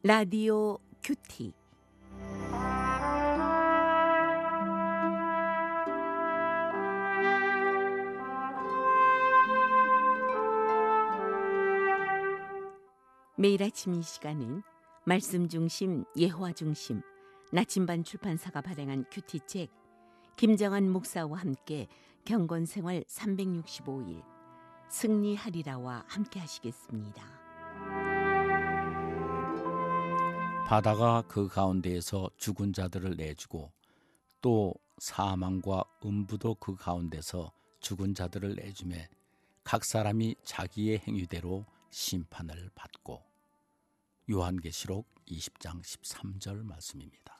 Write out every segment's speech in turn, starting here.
라디오 큐티. 매일 아침 이 시간은 말씀 중심, 예화 중심, 나침반 출판사가 발행한 큐티책 김정한 목사와 함께 경건생활 365일 승리하리라와 함께 하시겠습니다. 바다가 그 가운데에서 죽은 자들을 내주고 또 사망과 음부도 그 가운데서 죽은 자들을 내주매 각 사람이 자기의 행위대로 심판을 받고. 요한계시록 20장 13절 말씀입니다.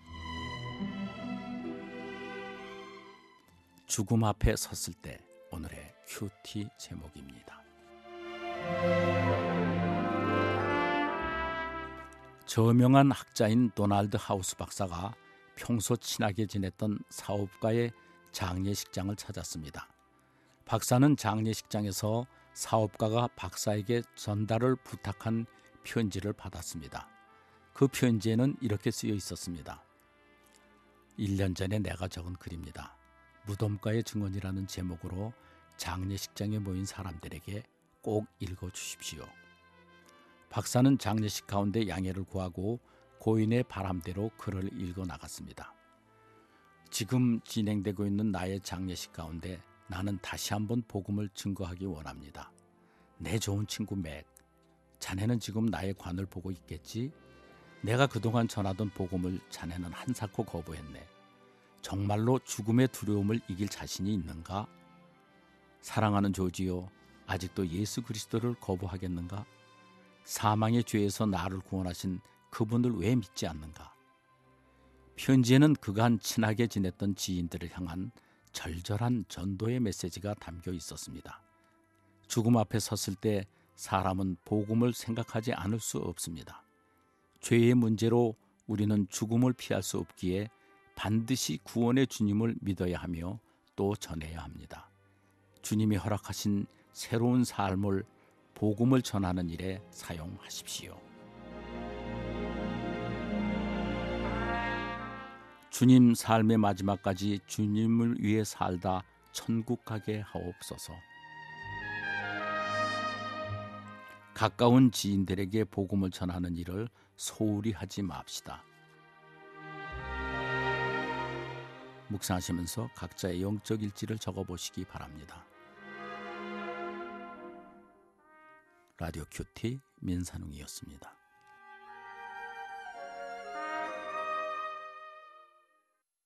죽음 앞에 섰을 때 오늘의 큐티 제목입니다. 저명한 학자인 도널드 하우스 박사가 평소 친하게 지냈던 사업가의 장례식장을 찾았습니다. 박사는 장례식장에서 사업가가 박사에게 전달을 부탁한 편지를 받았습니다. 그 편지에는 이렇게 쓰여 있었습니다. 1년 전에 내가 적은 글입니다. 무덤가의 증언이라는 제목으로 장례식장에 모인 사람들에게 꼭 읽어주십시오. 박사는 장례식 가운데 양해를 구하고 고인의 바람대로 글을 읽어 나갔습니다. 지금 진행되고 있는 나의 장례식 가운데 나는 다시 한번 복음을 증거하기 원합니다. 내 좋은 친구 맥, 자네는 지금 나의 관을 보고 있겠지? 내가 그동안 전하던 복음을 자네는 한사코 거부했네. 정말로 죽음의 두려움을 이길 자신이 있는가? 사랑하는 조지요, 아직도 예수 그리스도를 거부하겠는가? 사망의 죄에서 나를 구원하신 그분을 왜 믿지 않는가? 편지에는 그간 친하게 지냈던 지인들을 향한 절절한 전도의 메시지가 담겨 있었습니다. 죽음 앞에 섰을 때 사람은 복음을 생각하지 않을 수 없습니다. 죄의 문제로 우리는 죽음을 피할 수 없기에 반드시 구원의 주님을 믿어야 하며 또 전해야 합니다. 주님이 허락하신 새로운 삶을 복음을 전하는 일에 사용하십시오. 주님 삶의 마지막까지 주님을 위해 살다 천국 가게 하옵소서. 가까운 지인들에게 복음을 전하는 일을 소홀히 하지 맙시다. 묵상하시면서 각자의 영적 일지를 적어보시기 바랍니다. 라디오 큐티 민산웅이었습니다.